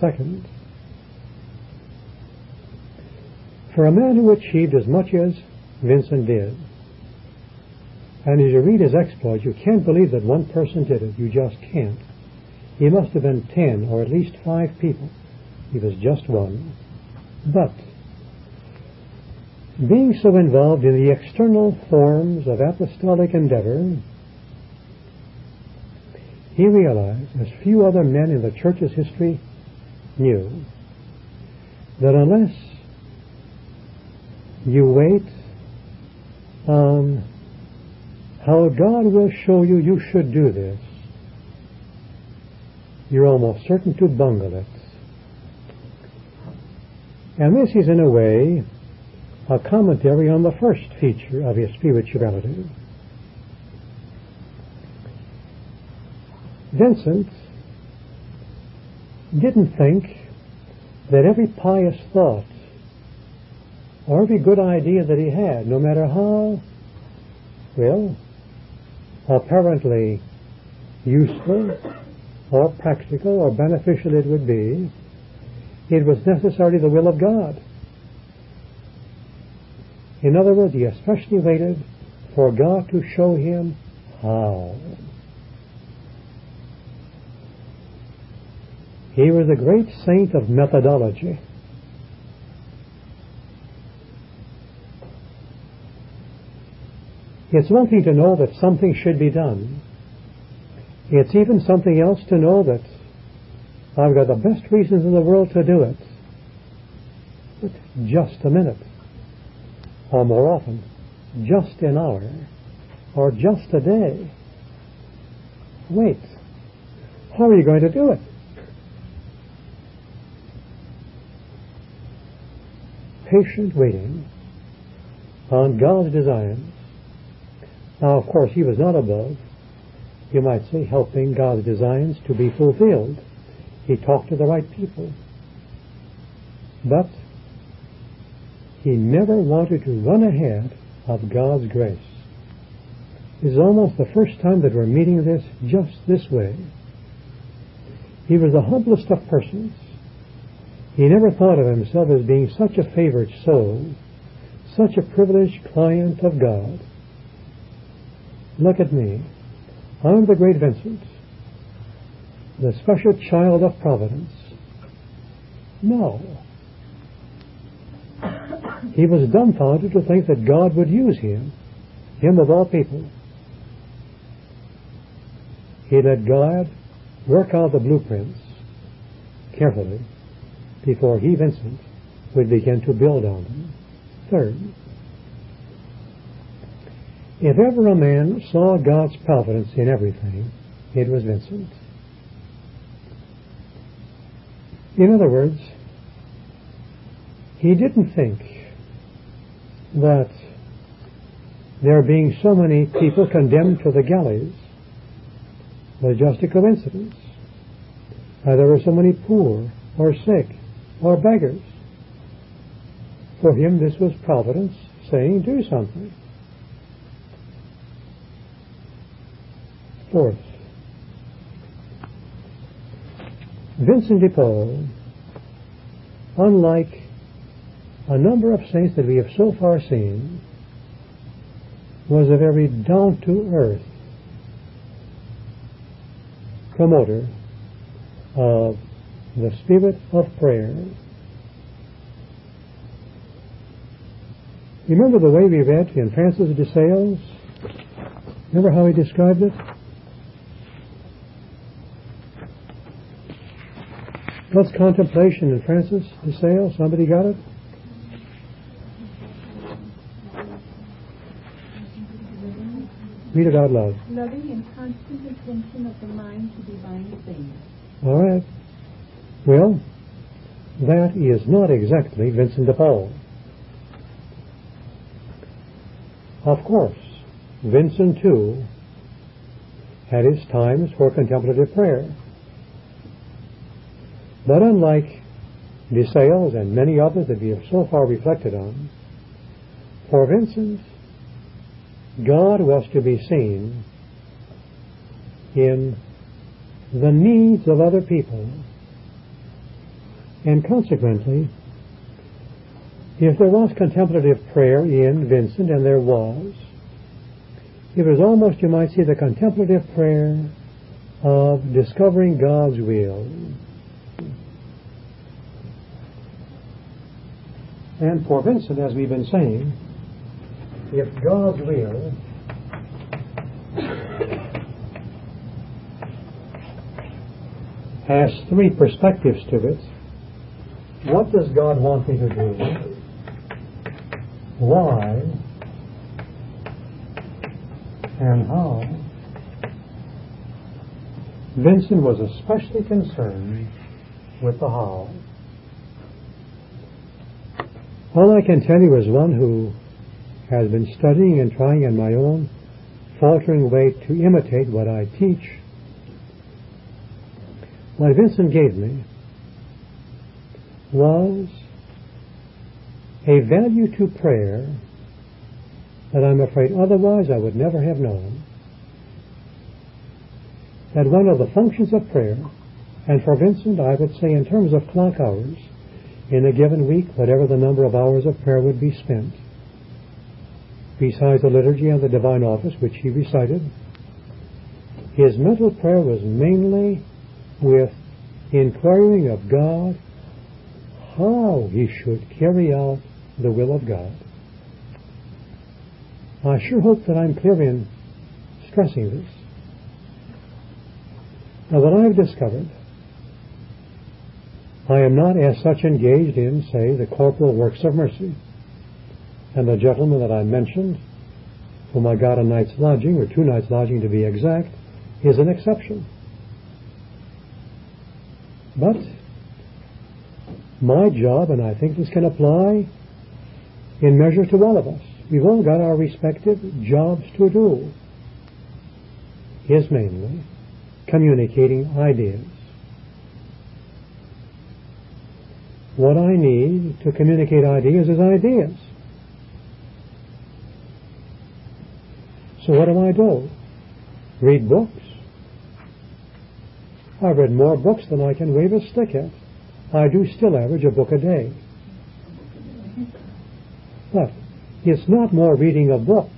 Second, for a man who achieved as much as Vincent did, and as you read his exploits, you can't believe that one person did it. You just can't. He must have been 10 or at least 5 people. He was just one. But being so involved in the external forms of apostolic endeavor, he realized, as few other men in the church's history knew, that unless you wait on how God will show you you should do this, you're almost certain to bungle it. And this is, in a way, a commentary on the first feature of his spirituality. Vincent didn't think that every pious thought or every good idea that he had, no matter how, well, apparently useful or practical or beneficial it would be, it was necessarily the will of God. In other words, he especially waited for God to show him how. He was a great saint of methodology. It's one thing to know that something should be done. It's even something else to know that I've got the best reasons in the world to do it. But just a minute, or more often, just an hour, or just a day. Wait, how are you going to do it? Patient waiting on God's designs. Now, of course, he was not above, you might say, helping God's designs to be fulfilled. He talked to the right people. But he never wanted to run ahead of God's grace. This is almost the first time that we're meeting this just this way. He was the humblest of persons. He never thought of himself as being such a favored soul, such a privileged client of God. Look at me. I'm the great Vincent, the special child of Providence. No. He was dumbfounded to think that God would use him of all people. He let God work out the blueprints carefully before he, Vincent, would begin to build on them. Third, if ever a man saw God's providence in everything, it was Vincent. In other words, he didn't think that there being so many people condemned to the galleys was just a coincidence. There were so many poor or sick or beggars. For him, this was providence saying, do something. Fourth, Vincent de Paul, unlike a number of saints that we have so far seen, was a very down-to-earth promoter of the spirit of prayer. Remember the way we read in Francis de Sales? Remember how he described it? What's contemplation in Francis de Sales? Somebody got it? Read it out loud. Loving and constant attention of the mind to divine things. All right. Well, that is not exactly Vincent de Paul. Of course, Vincent, too, had his times for contemplative prayer. But unlike de Sales and many others that we have so far reflected on, for Vincent, God was to be seen in the needs of other people And consequently, if there was contemplative prayer in Vincent, and there was, it was almost, you might say, the contemplative prayer of discovering God's will. And for Vincent, as we've been saying, if God's will has three perspectives to it, what does God want me to do? Why? And how? Vincent was especially concerned with the how. All I can tell you is one who has been studying and trying in my own faltering way to imitate what I teach. What Vincent gave me was a value to prayer that I'm afraid otherwise I would never have known. That one of the functions of prayer, and for Vincent I would say in terms of clock hours, in a given week, whatever the number of hours of prayer would be spent, besides the liturgy and the divine office which he recited, his mental prayer was mainly with inquiring of God how he should carry out the will of God. I sure hope that I'm clear in stressing this. Now, what I've discovered, I am not as such engaged in, say, the corporal works of mercy. And the gentleman that I mentioned, whom I got a night's lodging, or 2 nights' lodging to be exact, is an exception. But my job, and I think this can apply in measure to all of us, we've all got our respective jobs to do, is mainly communicating ideas. What I need to communicate ideas is ideas. So what do? Read books? I've read more books than I can wave a stick at. I do still average a book a day. But it's not more reading of books.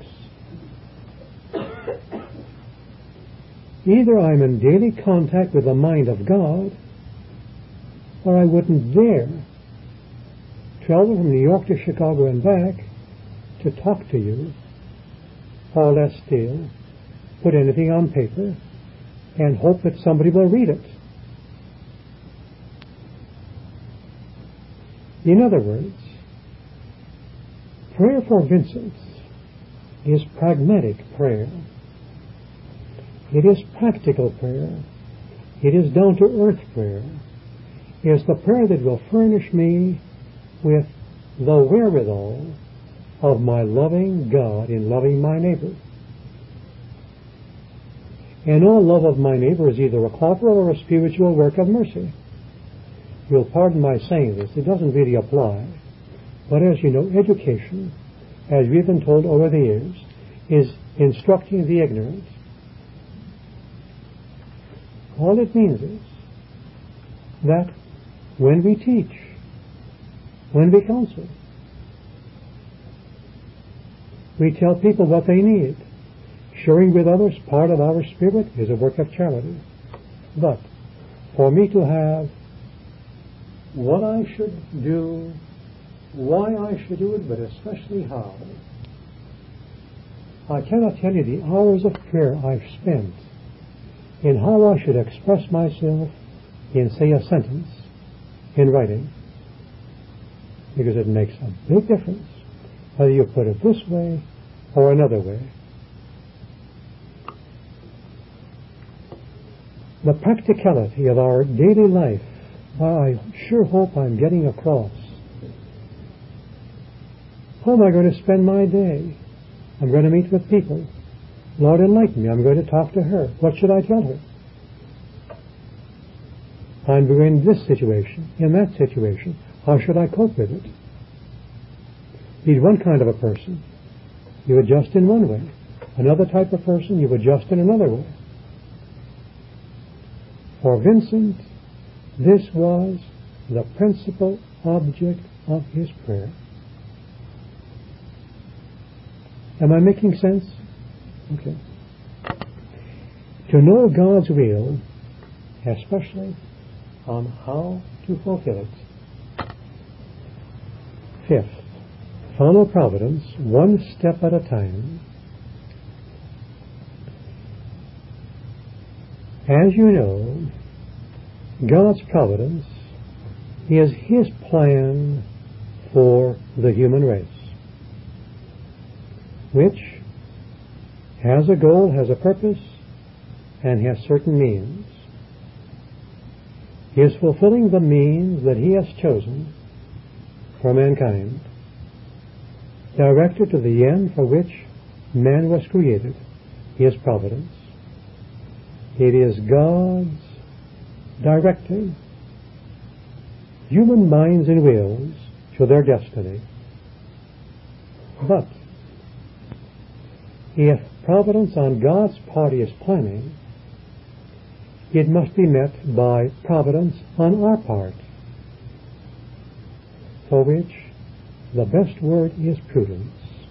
Either I'm in daily contact with the mind of God, or I wouldn't dare travel from New York to Chicago and back to talk to you, or less still, put anything on paper and hope that somebody will read it. In other words, prayer for Vincent is pragmatic prayer. It is practical prayer. It is down-to-earth prayer. It is the prayer that will furnish me with the wherewithal of my loving God in loving my neighbor. And all love of my neighbor is either a corporal or a spiritual work of mercy. You'll pardon my saying this. It doesn't really apply. But as you know, education, as we've been told over the years, is instructing the ignorant. All it means is that when we teach, when we counsel, we tell people what they need. Sharing with others part of our spirit is a work of charity. But for me to have what I should do, why I should do it, but especially how, I cannot tell you the hours of prayer I've spent in how I should express myself in, say, a sentence in writing, because it makes a big difference whether you put it this way or another way. The practicality of our daily life, I sure hope I'm getting across. How am I going to spend my day? I'm going to meet with people. Lord, enlighten me. I'm going to talk to her. What should I tell her? I'm in this situation, in that situation. How should I cope with it? He's one kind of a person. You adjust in one way. Another type of person, you adjust in another way. For Vincent, this was the principal object of his prayer. Am I making sense? Okay. To know God's will, especially on how to fulfill it. Fifth, follow providence one step at a time. As you know, God's providence is his plan for the human race, which has a goal, has a purpose, and has certain means. He is fulfilling the means that he has chosen for mankind, directed to the end for which man was created, his providence. It is God's directing human minds and wills to their destiny. But if providence on God's part is planning, it must be met by providence on our part, for which the best word is prudence.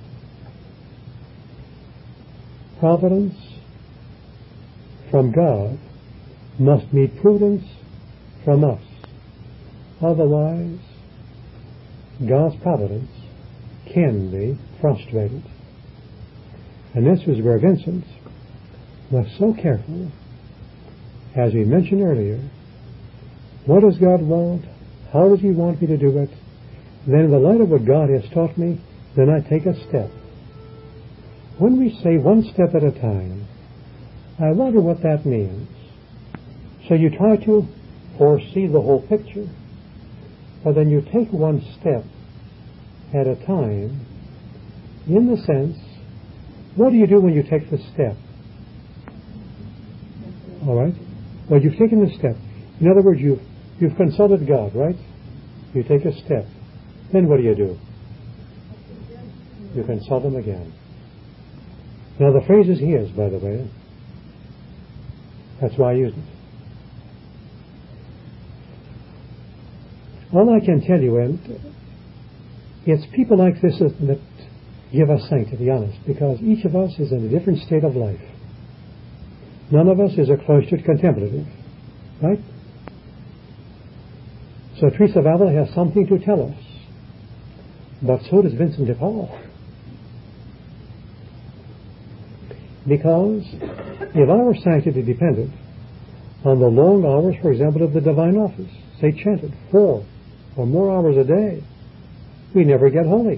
Providence from God must meet prudence from us. Otherwise, God's providence can be frustrated. And this was where Vincent was so careful, as we mentioned earlier. What does God want? How does he want me to do it? Then in the light of what God has taught me, then I take a step. When we say one step at a time, I wonder what that means. So you try to foresee the whole picture, but then you take one step at a time, in the sense, what do you do when you take the step? All right? Well, you've taken the step. In other words, you've consulted God, right? You take a step. Then what do? You consult him again. Now the phrase is his, by the way. That's why I used it. All I can tell you, and it's people like this that give us sanctity, honest, because each of us is in a different state of life. None of us is a cloistered contemplative, right? So Teresa of Avila has something to tell us, but so does Vincent de Paul. Because if our sanctity depended on the long hours, for example, of the divine office, say chanted 4 or more hours a day, we never get holy.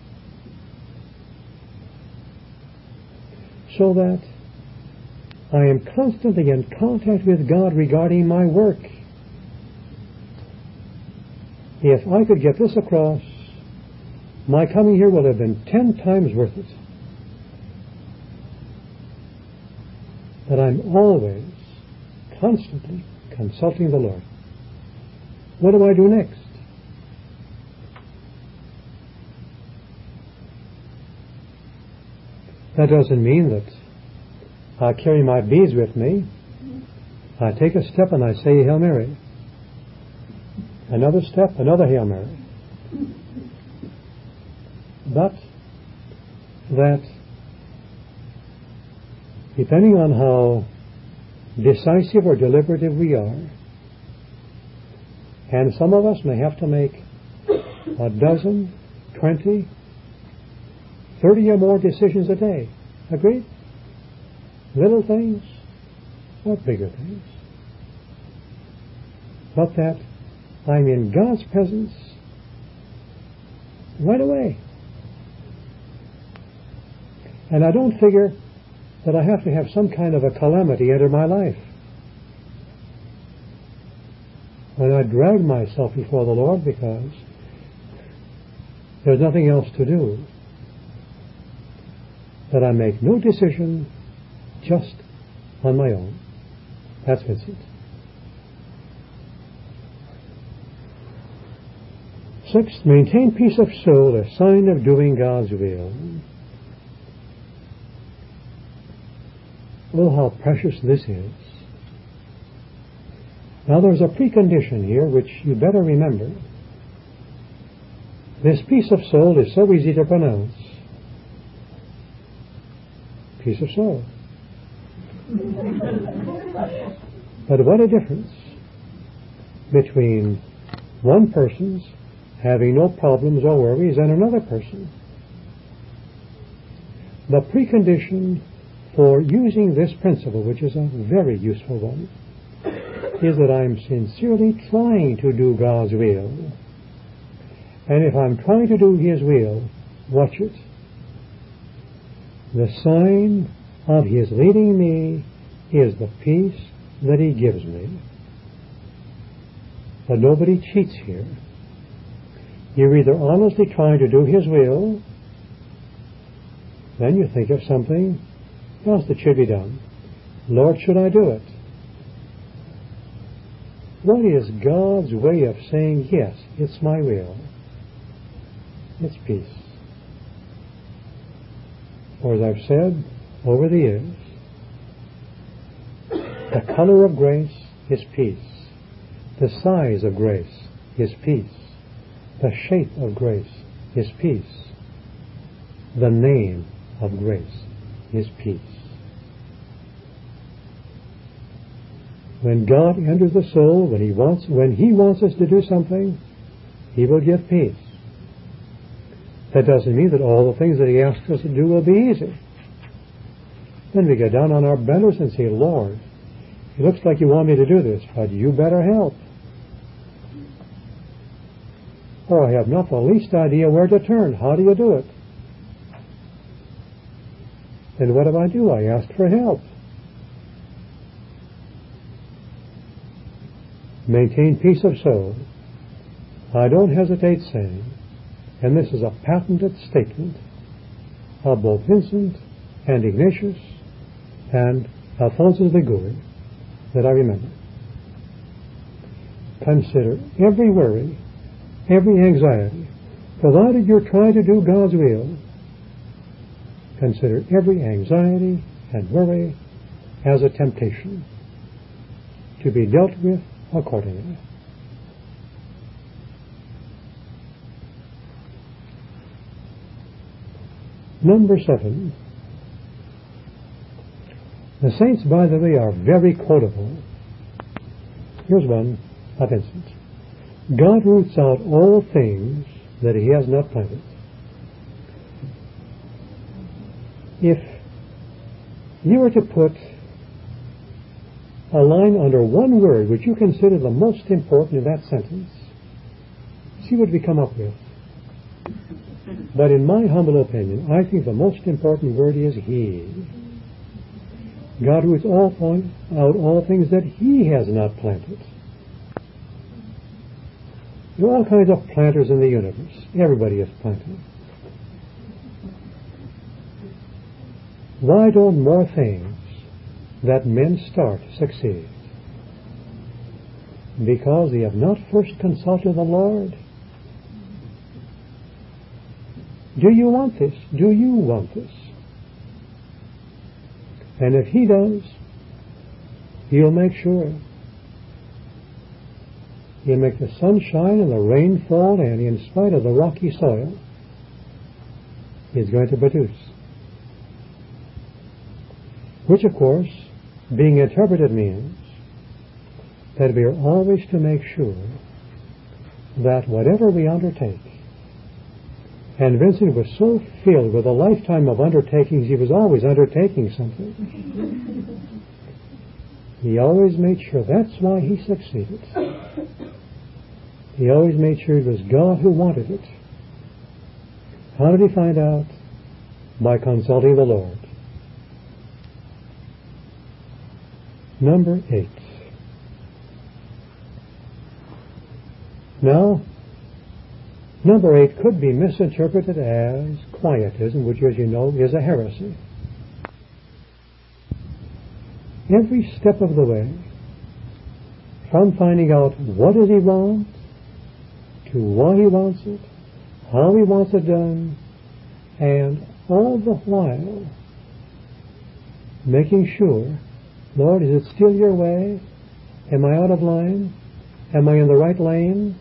So that I am constantly in contact with God regarding my work. If I could get this across, my coming here will have been 10 times worth it. That I'm always, constantly consulting the Lord. What do I do next? That doesn't mean that I carry my beads with me. I take a step and I say Hail Mary. Another step, another Hail Mary. But that, depending on how decisive or deliberative we are, and some of us may have to make 12, 20, 30 or more decisions a day. Agreed? Little things, not bigger things. But that I'm in God's presence right away. And I don't figure that I have to have some kind of a calamity enter my life. When I drag myself before the Lord because there's nothing else to do, that I make no decision just on my own. That's Vincent. Sixth, maintain peace of soul, a sign of doing God's will. Oh, how precious this is. Now there's a precondition here which you better remember. This peace of soul is so easy to pronounce. Peace of soul. But what a difference between one person's having no problems or worries and another person. The precondition for using this principle, which is a very useful one, is that I'm sincerely trying to do God's will. And if I'm trying to do His will, watch it. The sign of His leading me is the peace that He gives me. But nobody cheats here. You're either honestly trying to do His will, then you think of something else that should be done. Lord, should I do it? What is God's way of saying, yes, it's my will? It's peace. Or as I've said over the years, the color of grace is peace. The size of grace is peace. The shape of grace is peace. The name of grace is peace. When God enters the soul, when He wants us to do something, He will give peace. That doesn't mean that all the things that He asks us to do will be easy. Then we get down on our benders and say, Lord, it looks like you want me to do this, but you better help. Or I have not the least idea where to turn. How do you do it? Then what do? I ask for help. Maintain peace of soul. I don't hesitate saying, and this is a patented statement of both Vincent and Ignatius and Alphonsus Liguori that I remember. Consider every worry, every anxiety, provided you're trying to do God's will. Consider every anxiety and worry as a temptation to be dealt with accordingly. Number 7. The saints, by the way, are very quotable. Here's one of Vincent. God roots out all things that He has not planted. If you were to put a line under one word which you consider the most important in that sentence, see what we come up with. But in my humble opinion, I think the most important word is He. God roots out all things that He has not planted. There are all kinds of planters in the universe. Everybody is planting. Why don't more things that men start succeed? Because they have not first consulted the Lord. Do you want this? Do you want this? And if He does, He'll make sure. He'll make the sun shine and the rain fall, and in spite of the rocky soil, He's going to produce. Which, of course, being interpreted means that we are always to make sure that whatever we undertake, and Vincent was so filled with a lifetime of undertakings, he was always undertaking something. He always made sure. That's why he succeeded. He always made sure it was God who wanted it. How did he find out? By consulting the Lord. Number 8. Now, number 8 could be misinterpreted as quietism, which, as you know, is a heresy. Every step of the way, from finding out what does he want, to why he wants it, how he wants it done, and all the while making sure, Lord, is it still your way? Am I out of line? Am I in the right lane?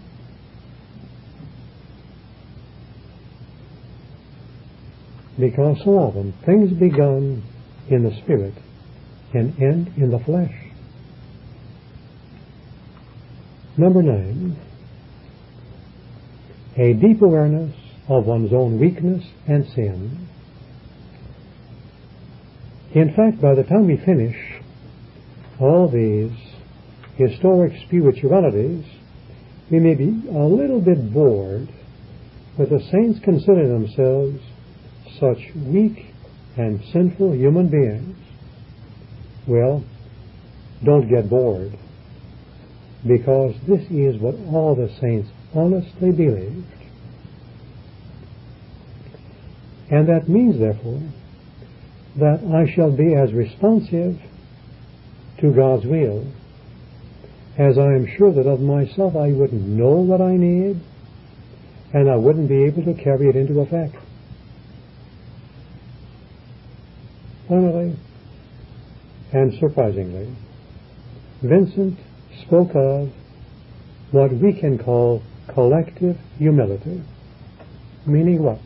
Because so often things begun in the spirit and end in the flesh. Number 9, a deep awareness of one's own weakness and sin. In fact, by the time we finish all these historic spiritualities, we may be a little bit bored with the saints consider themselves such weak and sinful human beings. Well, don't get bored, because this is what all the saints honestly believed. And that means, therefore, that I shall be as responsive to God's will as I am sure that of myself I wouldn't know what I need, and I wouldn't be able to carry it into effect. Finally, and surprisingly, Vincent spoke of what we can call collective humility. Meaning what?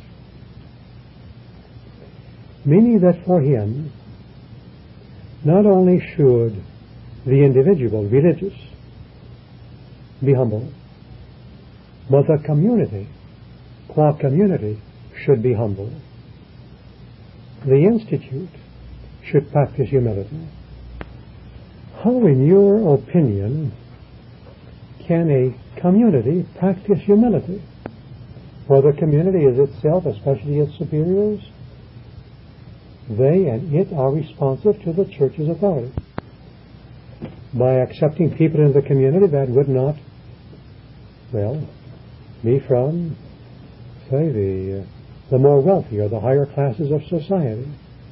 Meaning that for him, not only should the individual religious be humble, but the community, qua community, should be humble. The Institute should practice humility. How, in your opinion, can a community practice humility? For the community is itself, especially its superiors, they and it are responsive to the church's authority. By accepting people in the community that would not, be from, say, the more wealthy or the higher classes of society.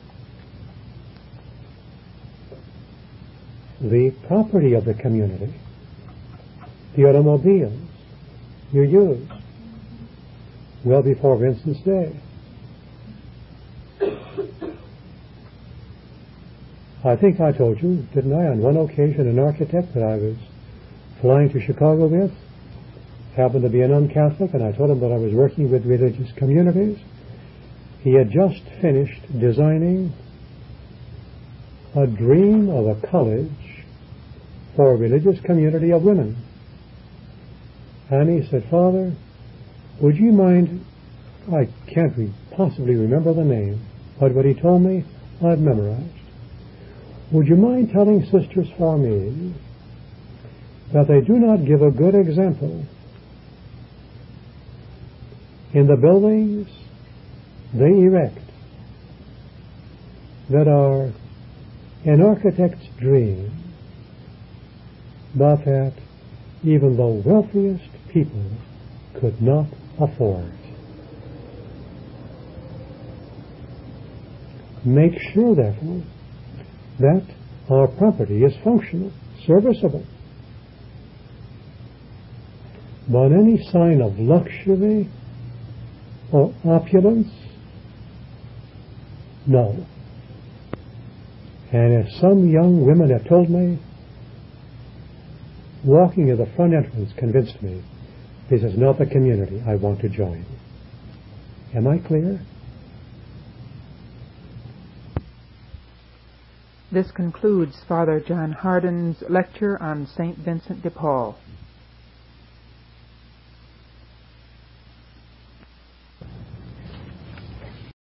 The property of the community, the automobiles you use, well before Vincent's day. I think I told you, didn't I, on one occasion, an architect that I was flying to Chicago with happened to be a non-Catholic, and I told him that I was working with religious communities. He had just finished designing a dream of a college for a religious community of women. And he said, "Father, would you mind," I can't possibly remember the name, but what he told me, I've memorized. "Would you mind telling sisters for me that they do not give a good example in the buildings they erect that are an architect's dream, but that even the wealthiest people could not afford. Make sure, therefore, that our property is functional, serviceable. But any sign of luxury or opulence, no. And as some young women have told me, walking at the front entrance convinced me this is not the community I want to join. Am I clear? This concludes Father John Hardin's lecture on St. Vincent de Paul.